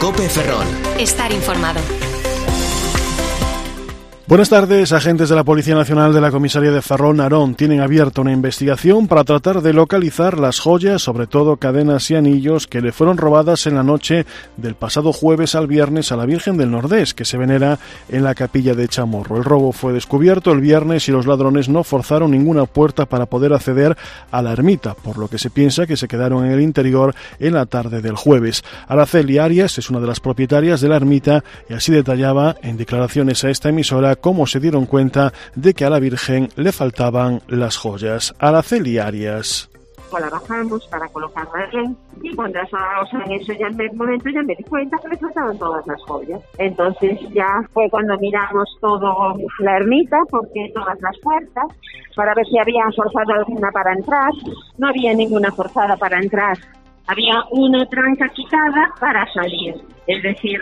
COPE Ferrol. Estar informado. Buenas tardes. Agentes de la Policía Nacional de la Comisaría de Ferrol, Narón, tienen abierta una investigación para tratar de localizar las joyas, sobre todo cadenas y anillos, que le fueron robadas en la noche del pasado jueves al viernes a la Virgen del Nordés, que se venera en la capilla de Chamorro. El robo fue descubierto el viernes y los ladrones no forzaron ninguna puerta para poder acceder a la ermita, por lo que se piensa que se quedaron en el interior en la tarde del jueves. Araceli Arias es una de las propietarias de la ermita y así detallaba en declaraciones a esta emisora cómo se dieron cuenta de que a la Virgen le faltaban las joyas. Araceli Arias. La bajamos para colocarla bien y cuando en eso ya en el momento ya me di cuenta que le faltaban todas las joyas. Entonces ya fue cuando miramos todo la ermita, porque todas las puertas, para ver si había forzado alguna para entrar. No había ninguna forzada para entrar. Había una tranca quitada para salir. Es decir,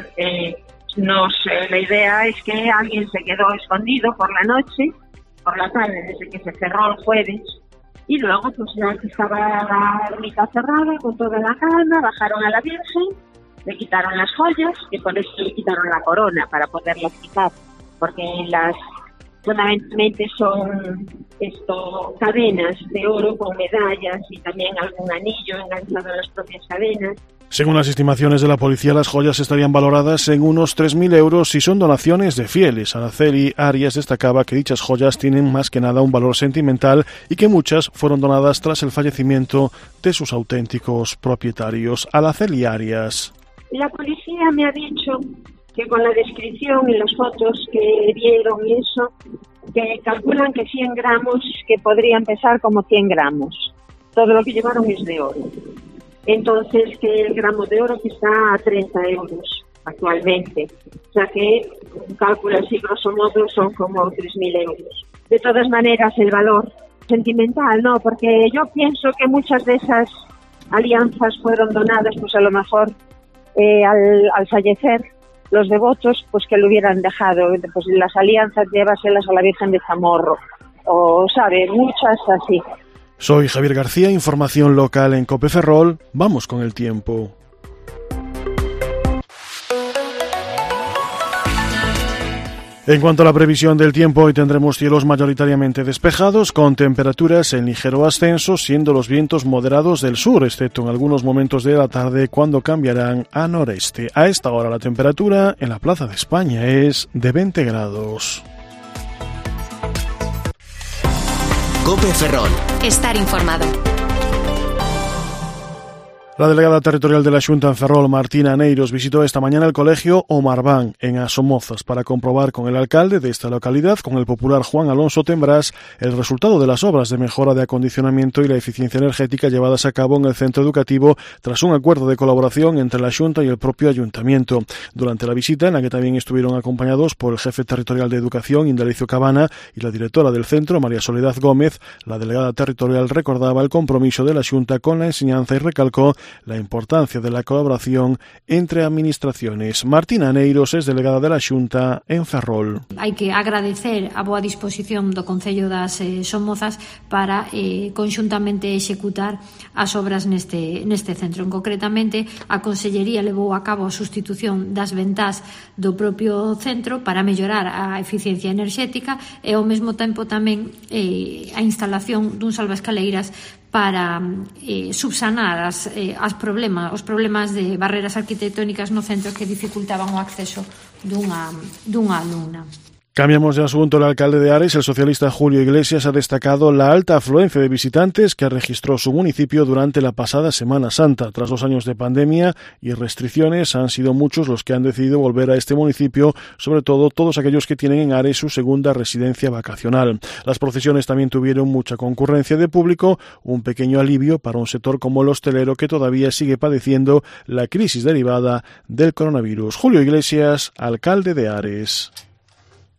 la idea es que alguien se quedó escondido por la noche, por la tarde, desde que se cerró el jueves, y luego pues ya que estaba la ermita cerrada con toda la calma, bajaron a la Virgen, le quitaron las joyas, que por eso le quitaron la corona, para poderlas quitar, porque fundamentalmente son cadenas de oro con medallas y también algún anillo enganchado en las propias cadenas. Según las estimaciones de la policía, las joyas estarían valoradas en unos 3.000 euros y son donaciones de fieles. Araceli Arias destacaba que dichas joyas tienen más que nada un valor sentimental y que muchas fueron donadas tras el fallecimiento de sus auténticos propietarios. Araceli Arias. La policía me ha dicho que con la descripción y las fotos que vieron y eso, que calculan que 100 gramos, que podrían pesar como 100 gramos. Todo lo que llevaron es de oro. Entonces, que el gramo de oro que está a 30 euros actualmente. O sea que, un cálculo así, grosso modo, son como 3.000 euros. De todas maneras, el valor sentimental, ¿no? Porque yo pienso que muchas de esas alianzas fueron donadas, pues a lo mejor, al fallecer los devotos, pues que lo hubieran dejado. Pues las alianzas, llévaselas a la Virgen de Chamorro. O, ¿sabe? Muchas así. Soy Javier García, información local en COPE Ferrol. Vamos con el tiempo. En cuanto a la previsión del tiempo, hoy tendremos cielos mayoritariamente despejados, con temperaturas en ligero ascenso, siendo los vientos moderados del sur, excepto en algunos momentos de la tarde, cuando cambiarán a noreste. A esta hora la temperatura en la Plaza de España es de 20 grados. COPE Ferrol. Estar informado. La delegada territorial de la Xunta en Ferrol, Martina Aneiros, visitó esta mañana el colegio Omarván, en Asomozas, para comprobar con el alcalde de esta localidad, con el popular Juan Alonso Tembrás, el resultado de las obras de mejora de acondicionamiento y la eficiencia energética llevadas a cabo en el centro educativo tras un acuerdo de colaboración entre la Xunta y el propio ayuntamiento. Durante la visita, en la que también estuvieron acompañados por el jefe territorial de educación, Indalecio Cabana, y la directora del centro, María Soledad Gómez, la delegada territorial recordaba el compromiso de la Xunta con la enseñanza y recalcó la importancia de la colaboración entre administraciones. Martina Aneiros es delegada de la Xunta en Ferrol. Hai que agradecer a boa disposición do Concello das Somozas para conxuntamente executar as obras neste centro. Concretamente, a Consellería levou a cabo a sustitución das ventás do propio centro para mellorar a eficiencia enerxética e ao mesmo tempo tamén a instalación dun salvaescaleiras para subsanar os problemas de barreras arquitectónicas no centro que dificultaban o acceso dunha alumna. Cambiamos de asunto. El alcalde de Ares, el socialista Julio Iglesias, ha destacado la alta afluencia de visitantes que registró su municipio durante la pasada Semana Santa. Tras 2 años de pandemia y restricciones, han sido muchos los que han decidido volver a este municipio, sobre todo todos aquellos que tienen en Ares su segunda residencia vacacional. Las procesiones también tuvieron mucha concurrencia de público, un pequeño alivio para un sector como el hostelero que todavía sigue padeciendo la crisis derivada del coronavirus. Julio Iglesias, alcalde de Ares.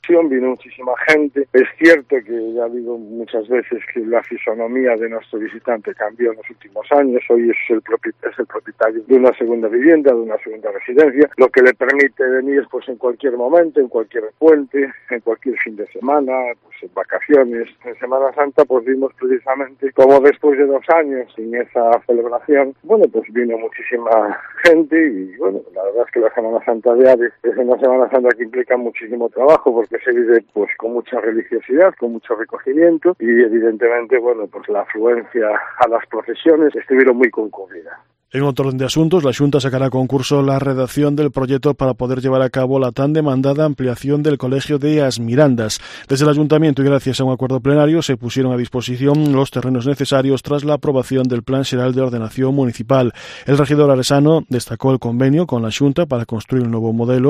Vino muchísima gente. Es cierto que, ya digo muchas veces, que la fisonomía de nuestro visitante cambió en los últimos años. Hoy es el propietario de una segunda vivienda, de una segunda residencia, lo que le permite venir pues en cualquier momento, en cualquier puente, en cualquier fin de semana, pues en vacaciones. En Semana Santa pues vimos precisamente como después de 2 años sin esa celebración, bueno, pues vino muchísima gente y bueno, la verdad es que la Semana Santa de Ares es una Semana Santa que implica muchísimo trabajo porque se vive pues con mucha religiosidad, con mucho recogimiento y evidentemente, bueno, pues la afluencia a las procesiones estuvieron muy concurridas. En otro orden de asuntos, la Xunta sacará a concurso la redacción del proyecto para poder llevar a cabo la tan demandada ampliación del Colegio de As Mirandas. Desde el Ayuntamiento y gracias a un acuerdo plenario se pusieron a disposición los terrenos necesarios tras la aprobación del Plan Xeral de Ordenación Municipal. El regidor aresano destacó el convenio con la Xunta para construir el nuevo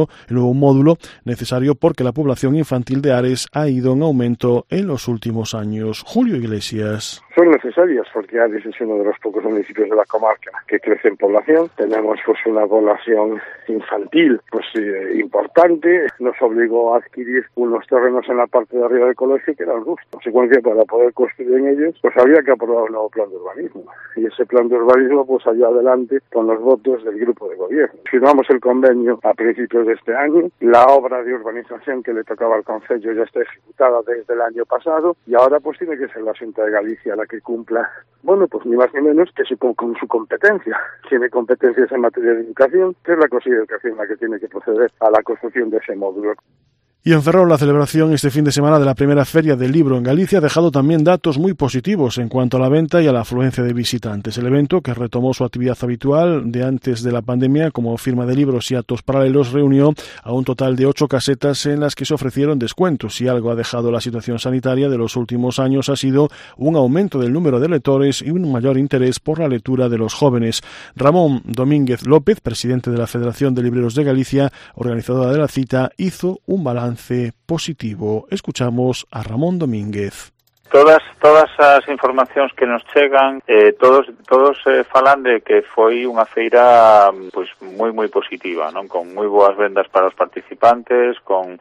módulo necesario porque la población infantil de Ares ha ido en aumento en los últimos años. Julio Iglesias. Son necesarias porque Ares es uno de los pocos municipios de la comarca que crece en población. Tenemos pues una población infantil pues importante. Nos obligó a adquirir unos terrenos en la parte de arriba del colegio que eran justos. En consecuencia, para poder construir en ellos pues había que aprobar un nuevo plan de urbanismo. Y ese plan de urbanismo pues salió adelante con los votos del grupo de gobierno. Firmamos el convenio a principios de este año. La obra de urbanización que le tocaba al concello ya está ejecutada desde el año pasado y ahora pues tiene que ser la Xunta de Galicia la que cumpla, bueno, pues ni más ni menos que con su competencia. Tiene competencias en materia de educación, que es la Consejería de Educación la que tiene que proceder a la construcción de ese módulo. Y en Ferrol, la celebración este fin de semana de la primera Feria del Libro en Galicia ha dejado también datos muy positivos en cuanto a la venta y a la afluencia de visitantes. El evento, que retomó su actividad habitual de antes de la pandemia como firma de libros y actos paralelos, reunió a un total de 8 casetas en las que se ofrecieron descuentos. Y algo ha dejado la situación sanitaria de los últimos años ha sido un aumento del número de lectores y un mayor interés por la lectura de los jóvenes. Ramón Domínguez López, presidente de la Federación de Libreros de Galicia, organizadora de la cita, hizo un balance positivo. Escuchamos a Ramón Domínguez. Todas as informacións que nos chegan, todos falan de que foi unha feira pois moi positiva, non? Con moi boas vendas para os participantes, con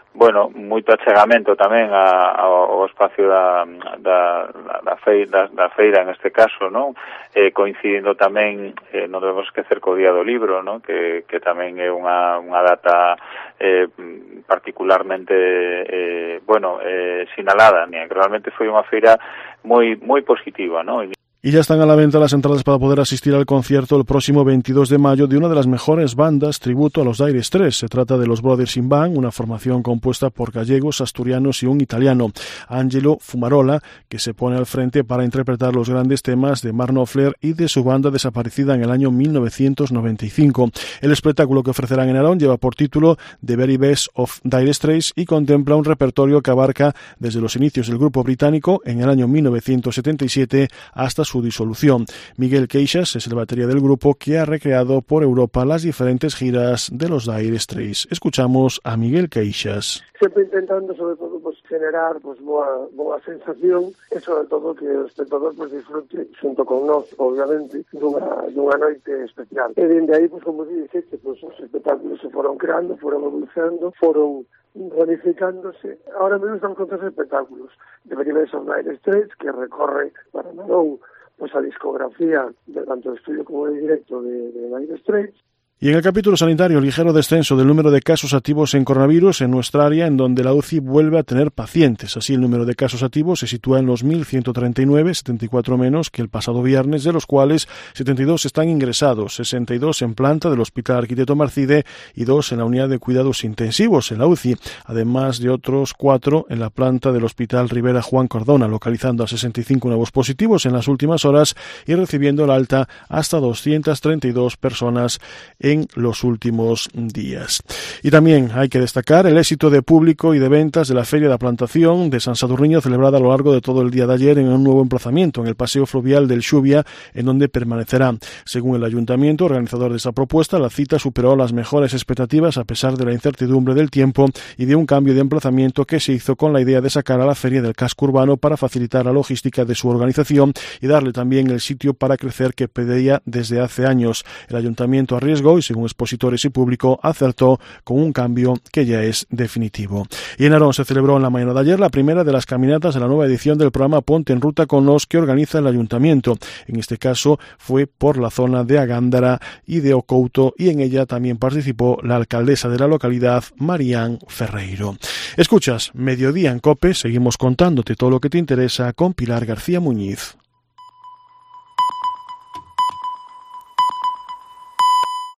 moito achegamento tamén ao espacio da feira en este caso, non? Coincidindo tamén, non debemos esquecer co Día do Libro, non? Que tamén é unha data particularmente sinalada, que realmente foi unha feira moi positiva, non? Y ya están a la venta las entradas para poder asistir al concierto el próximo 22 de mayo de una de las mejores bandas tributo a los Daires 3. Se trata de los Brothers in Band, una formación compuesta por gallegos, asturianos y un italiano, Angelo Fumarola, que se pone al frente para interpretar los grandes temas de Mark Knopfler y de su banda desaparecida en el año 1995. El espectáculo que ofrecerán en Arón lleva por título The Very Best of Dire Straits y contempla un repertorio que abarca desde los inicios del grupo británico en el año 1977 hasta su disolución. Miguel Queixas es el batería del grupo que ha recreado por Europa las diferentes giras de los Dire Straits. Escuchamos a Miguel Queixas. Sempre intentando, sobre todo, generar boa sensación e, sobre todo, que o espectador disfrute xunto con nós, obviamente, dunha noite especial. E dende aí, como dixeste, os espectáculos se foron creando, foron evolucionando, foron ramificándose. Ahora mesmo están con 3 espectáculos de Very Best of Dire Straits, que recorre para Narón a discografía tanto de estudio como de directo de Dire Straits. Y en el capítulo sanitario, ligero descenso del número de casos activos en coronavirus en nuestra área, en donde la UCI vuelve a tener pacientes. Así, el número de casos activos se sitúa en los 1.139, 74 menos que el pasado viernes, de los cuales 72 están ingresados, 62 en planta del Hospital Arquitecto Marcide y 2 en la unidad de cuidados intensivos, en la UCI, además de otros 4 en la planta del Hospital Rivera Juan Cordona, localizando a 65 nuevos positivos en las últimas horas y recibiendo el alta hasta 232 personas en los últimos días. Y también hay que destacar el éxito de público y de ventas de la Feria de Plantación de San Sadurniño, celebrada a lo largo de todo el día de ayer en un nuevo emplazamiento, en el Paseo Fluvial del Xubia, en donde permanecerá. Según el Ayuntamiento, organizador de esa propuesta, la cita superó las mejores expectativas a pesar de la incertidumbre del tiempo y de un cambio de emplazamiento que se hizo con la idea de sacar a la feria del casco urbano para facilitar la logística de su organización y darle también el sitio para crecer que pedía desde hace años. El Ayuntamiento arriesgó hoy, según expositores y público, acertó con un cambio que ya es definitivo. Y en Narón se celebró en la mañana de ayer la primera de las caminatas de la nueva edición del programa Ponte en Ruta con los que organiza el Ayuntamiento. En este caso fue por la zona de Agándara y de Ocouto, y en ella también participó la alcaldesa de la localidad, Marián Ferreiro. Escuchas Mediodía en COPE, seguimos contándote todo lo que te interesa con Pilar García Muñiz.